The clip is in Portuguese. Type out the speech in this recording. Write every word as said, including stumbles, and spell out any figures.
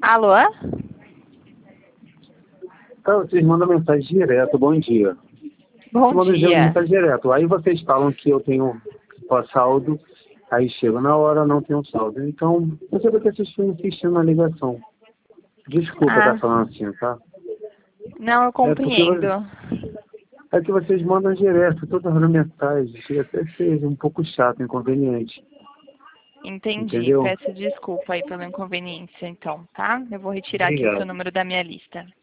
Alô? Tá, vocês mandam mensagem direto, bom dia. Bom Mandam dia. mensagem direto. Aí vocês falam que eu tenho ó, saldo, aí chega na hora, não tenho saldo. Então, não sei porque vocês estão insistindo na ligação. Desculpa Ah. estar falando assim, tá? Não, eu compreendo. É, é que vocês mandam direto, toda hora mensagem. Chega até a ser um pouco chato, inconveniente. Entendi. Entendeu? Peço desculpa aí pela inconveniência, então, tá? Eu vou retirar aqui o seu Obrigado. número da minha lista.